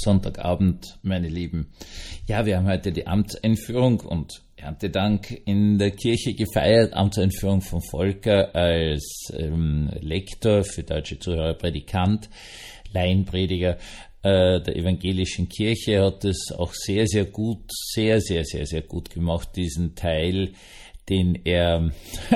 Sonntagabend, meine Lieben. Ja, wir haben heute die Amtseinführung und Erntedank in der Kirche gefeiert. Amtseinführung von Volker als Lektor, für deutsche Zuhörer Predikant, Laienprediger der evangelischen Kirche. Er hat es auch sehr, sehr gut gemacht, diesen Teil, den er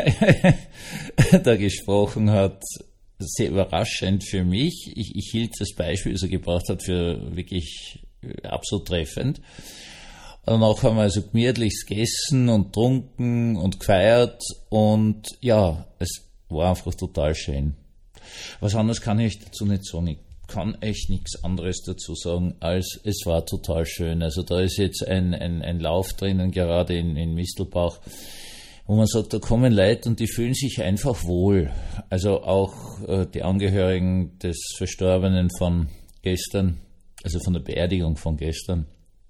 da gesprochen hat. Sehr überraschend für mich. Ich hielt das Beispiel, das er gebracht hat, für wirklich absolut treffend. Danach haben wir also gemütlich gegessen und trunken und gefeiert und ja, es war einfach total schön. Was anderes kann ich dazu nicht sagen. Ich kann echt nichts anderes dazu sagen, als es war total schön. Also da ist jetzt ein Lauf drinnen, gerade in Mistelbach, wo man sagt, da kommen Leute und die fühlen sich einfach wohl. Also auch die Angehörigen des Verstorbenen von gestern, also von der Beerdigung von gestern,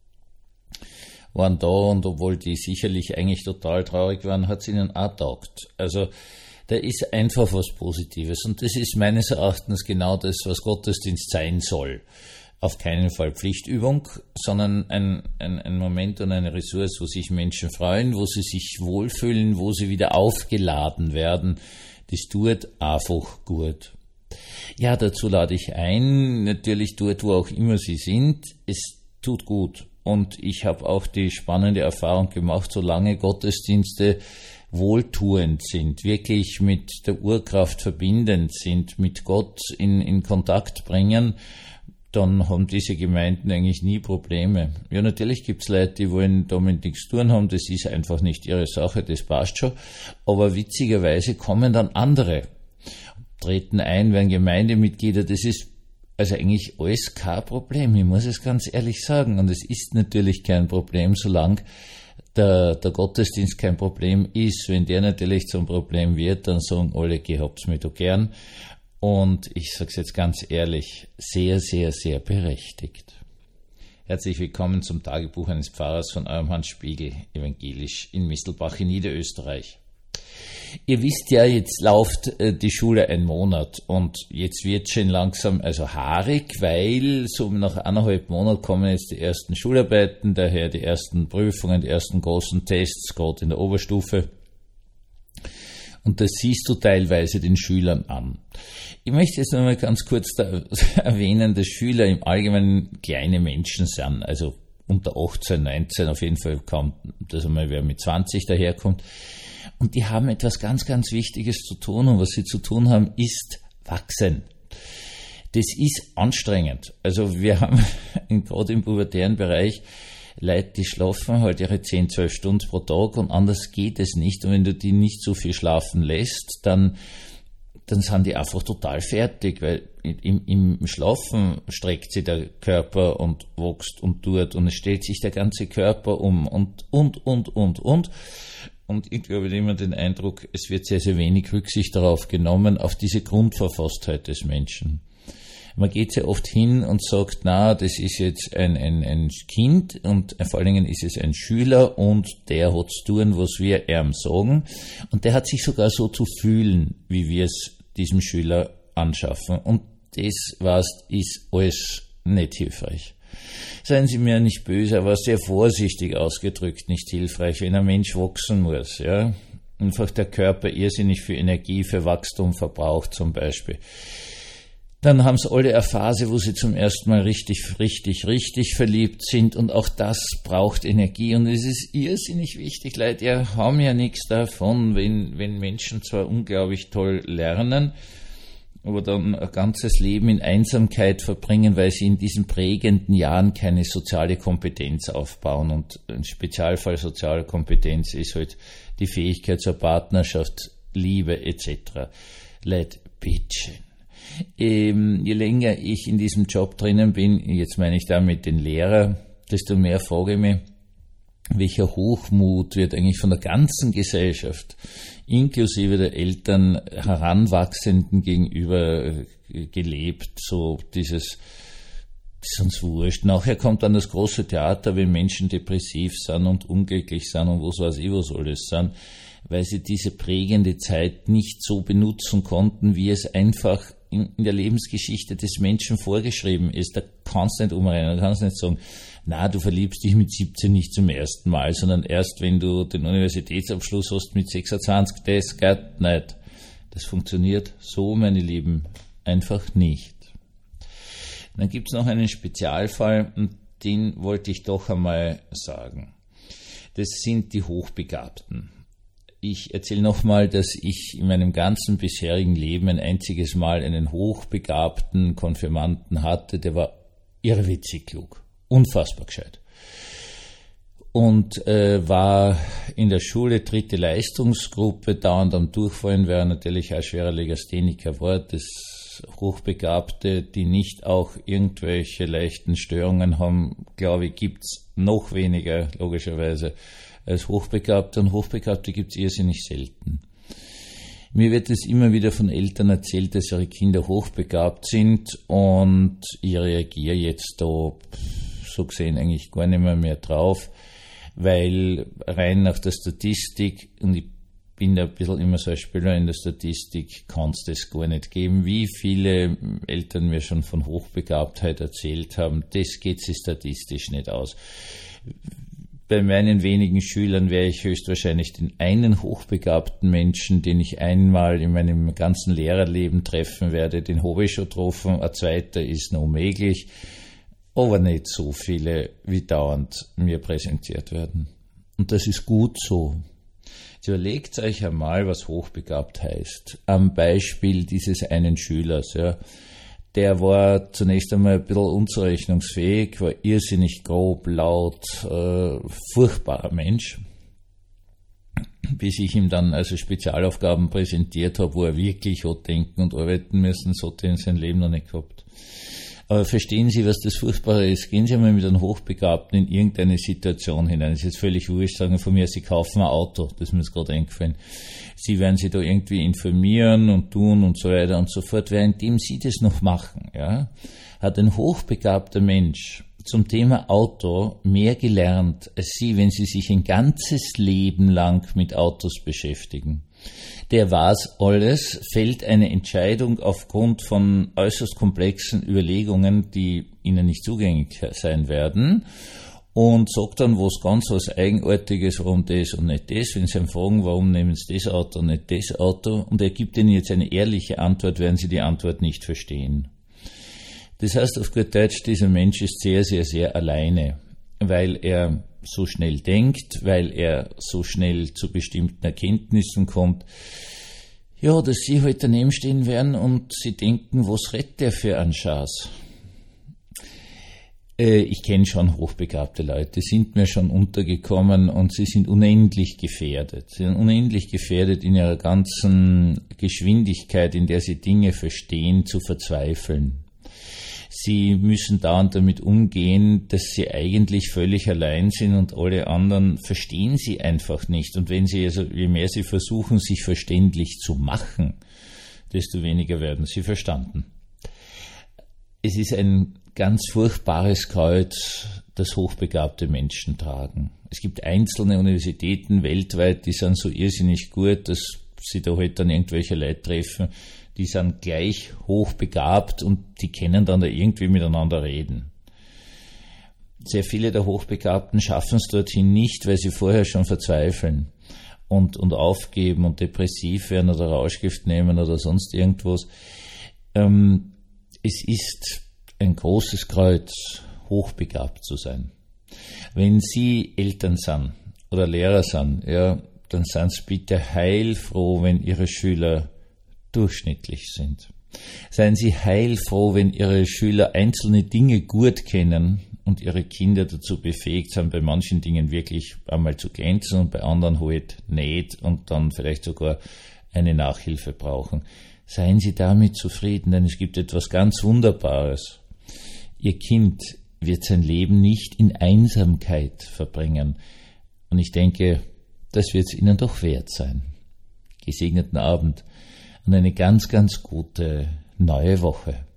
waren da und obwohl die sicherlich eigentlich total traurig waren, hat es ihnen auch taugt. Also da ist einfach was Positives und das ist meines Erachtens genau das, was Gottesdienst sein soll. Auf keinen Fall Pflichtübung, sondern ein Moment und eine Ressource, wo sich Menschen freuen, wo sie sich wohlfühlen, wo sie wieder aufgeladen werden. Das tut einfach gut. Ja, dazu lade ich ein, natürlich dort, wo auch immer Sie sind, es tut gut. Und ich habe auch die spannende Erfahrung gemacht, solange Gottesdienste wohltuend sind, wirklich mit der Urkraft verbindend sind, mit Gott in Kontakt bringen, dann haben diese Gemeinden eigentlich nie Probleme. Ja, natürlich gibt's Leute, die wollen damit nichts tun haben, das ist einfach nicht ihre Sache, das passt schon. Aber witzigerweise kommen dann andere, treten ein, werden Gemeindemitglieder, das ist also eigentlich alles kein Problem, ich muss es ganz ehrlich sagen. Und es ist natürlich kein Problem, solange der Gottesdienst kein Problem ist. Wenn der natürlich zum Problem wird, dann sagen alle, gehabt's mich da gern. Und ich sage es jetzt ganz ehrlich, sehr, sehr, sehr berechtigt. Herzlich willkommen zum Tagebuch eines Pfarrers von eurem Hans Spiegel, evangelisch in Mistelbach in Niederösterreich. Ihr wisst ja, jetzt läuft die Schule ein Monat und jetzt wird schon langsam also haarig, weil so nach 1,5 Monaten kommen jetzt die ersten Schularbeiten, daher die ersten Prüfungen, die ersten großen Tests, gerade in der Oberstufe. Und das siehst du teilweise den Schülern an. Ich möchte jetzt noch mal ganz kurz erwähnen, dass Schüler im Allgemeinen kleine Menschen sind, also unter 18, 19, auf jeden Fall kaum, dass einmal wer mit 20 daherkommt. Und die haben etwas ganz, ganz Wichtiges zu tun und was sie zu tun haben, ist wachsen. Das ist anstrengend. Also wir haben gerade im pubertären Bereich Leute, die schlafen halt ihre 10, 12 Stunden pro Tag und anders geht es nicht. Und wenn du die nicht so viel schlafen lässt, dann sind die einfach total fertig, weil im Schlafen streckt sich der Körper und wächst und tut und es stellt sich der ganze Körper um und. Und ich habe immer den Eindruck, es wird sehr, sehr wenig Rücksicht darauf genommen, auf diese Grundverfasstheit des Menschen. Man geht sehr oft hin und sagt, na, das ist jetzt ein Kind und vor allen Dingen ist es ein Schüler und der hat zu tun, was wir ihm sagen. Und der hat sich sogar so zu fühlen, wie wir es diesem Schüler anschaffen. Und das, ist alles nicht hilfreich. Seien Sie mir nicht böse, aber sehr vorsichtig ausgedrückt nicht hilfreich, wenn ein Mensch wachsen muss, ja. Einfach der Körper irrsinnig viel Energie für Wachstum verbraucht zum Beispiel. Dann haben sie alle eine Phase, wo sie zum ersten Mal richtig verliebt sind und auch das braucht Energie und es ist irrsinnig wichtig, Leute, ihr haben ja nichts davon, wenn Menschen zwar unglaublich toll lernen, aber dann ein ganzes Leben in Einsamkeit verbringen, weil sie in diesen prägenden Jahren keine soziale Kompetenz aufbauen und ein Spezialfall soziale Kompetenz ist halt die Fähigkeit zur Partnerschaft, Liebe etc. Leute, bitte. Je länger ich in diesem Job drinnen bin, jetzt meine ich damit den Lehrer, desto mehr frage ich mich, welcher Hochmut wird eigentlich von der ganzen Gesellschaft, inklusive der Eltern, Heranwachsenden gegenüber gelebt, so dieses, das ist uns wurscht. Nachher kommt dann das große Theater, wenn Menschen depressiv sind und unglücklich sind und was weiß ich, was alles sind, weil sie diese prägende Zeit nicht so benutzen konnten, wie es einfach in der Lebensgeschichte des Menschen vorgeschrieben ist. Da kannst du nicht umrennen, da kannst du nicht sagen, na, du verliebst dich mit 17 nicht zum ersten Mal, sondern erst, wenn du den Universitätsabschluss hast mit 26, das geht nicht. Das funktioniert so, meine Lieben, einfach nicht. Dann gibt es noch einen Spezialfall, und den wollte ich doch einmal sagen. Das sind die Hochbegabten. Ich erzähle nochmal, dass ich in meinem ganzen bisherigen Leben ein einziges Mal einen hochbegabten Konfirmanden hatte, der war irrwitzig klug, unfassbar gescheit. Und war in der Schule 3. Leistungsgruppe, dauernd am Durchfallen, weil er natürlich auch schwerer Legastheniker war. Das Hochbegabte, die nicht auch irgendwelche leichten Störungen haben, glaube ich, gibt's noch weniger, logischerweise, als Hochbegabte. Und Hochbegabte gibt's irrsinnig selten. Mir wird es immer wieder von Eltern erzählt, dass ihre Kinder hochbegabt sind, und ich reagiere jetzt da so gesehen eigentlich gar nicht mehr drauf, weil rein nach der Statistik, und ich bin da ein bisschen immer so ein Spieler in der Statistik, kann es das gar nicht geben. Wie viele Eltern mir schon von Hochbegabtheit erzählt haben, das geht sich statistisch nicht aus. Bei meinen wenigen Schülern wäre ich höchstwahrscheinlich den einen hochbegabten Menschen, den ich einmal in meinem ganzen Lehrerleben treffen werde, den habe ich schon getroffen. Ein zweiter ist noch möglich, aber nicht so viele, wie dauernd mir präsentiert werden. Und das ist gut so. Jetzt überlegt euch einmal, was hochbegabt heißt. Am Beispiel dieses einen Schülers, ja. Der war zunächst einmal ein bisschen unzurechnungsfähig, war irrsinnig grob, laut, furchtbarer Mensch. Bis ich ihm dann also Spezialaufgaben präsentiert habe, wo er wirklich hat denken und arbeiten müssen, so hat er in seinem Leben noch nicht gehabt. Aber verstehen Sie, was das Furchtbare ist? Gehen Sie einmal mit einem Hochbegabten in irgendeine Situation hinein. Das ist jetzt völlig wurscht, sagen von mir, Sie kaufen ein Auto. Das ist mir jetzt gerade eingefallen. Sie werden sich da irgendwie informieren und tun und so weiter und so fort. Währenddem Sie das noch machen, ja, hat ein hochbegabter Mensch zum Thema Auto mehr gelernt als Sie, wenn Sie sich ein ganzes Leben lang mit Autos beschäftigen. Der weiß alles, fällt eine Entscheidung aufgrund von äußerst komplexen Überlegungen, die Ihnen nicht zugänglich sein werden, und sagt dann was Eigenartiges, warum das und nicht das. Wenn Sie ihn fragen, warum nehmen Sie das Auto und nicht das Auto, und er gibt Ihnen jetzt eine ehrliche Antwort, werden Sie die Antwort nicht verstehen. Das heißt auf gut Deutsch, dieser Mensch ist sehr, sehr, sehr alleine, weil er so schnell denkt, weil er so schnell zu bestimmten Erkenntnissen kommt, ja, dass Sie halt daneben stehen werden und Sie denken, was redet der für einen Schatz? Ich kenne schon hochbegabte Leute, sind mir schon untergekommen, und sie sind unendlich gefährdet. Sie sind unendlich gefährdet, in ihrer ganzen Geschwindigkeit, in der sie Dinge verstehen, zu verzweifeln. Sie müssen dauernd damit umgehen, dass sie eigentlich völlig allein sind und alle anderen verstehen sie einfach nicht. Und wenn sie, also je mehr sie versuchen, sich verständlich zu machen, desto weniger werden sie verstanden. Es ist ein ganz furchtbares Kreuz, das hochbegabte Menschen tragen. Es gibt einzelne Universitäten weltweit, die sind so irrsinnig gut, dass sie da halt dann irgendwelche Leute treffen, die sind gleich hochbegabt und die können dann da irgendwie miteinander reden. Sehr viele der Hochbegabten schaffen es dorthin nicht, weil sie vorher schon verzweifeln und aufgeben und depressiv werden oder Rauschgift nehmen oder sonst irgendwas. Es ist ein großes Kreuz, hochbegabt zu sein. Wenn Sie Eltern sind oder Lehrer sind, ja, dann seien Sie bitte heilfroh, wenn Ihre Schüler durchschnittlich sind. Seien Sie heilfroh, wenn Ihre Schüler einzelne Dinge gut kennen und Ihre Kinder dazu befähigt sind, bei manchen Dingen wirklich einmal zu glänzen und bei anderen halt nicht und dann vielleicht sogar eine Nachhilfe brauchen. Seien Sie damit zufrieden, denn es gibt etwas ganz Wunderbares. Ihr Kind wird sein Leben nicht in Einsamkeit verbringen. Und ich denke, das wird es Ihnen doch wert sein. Gesegneten Abend und eine ganz, ganz gute neue Woche.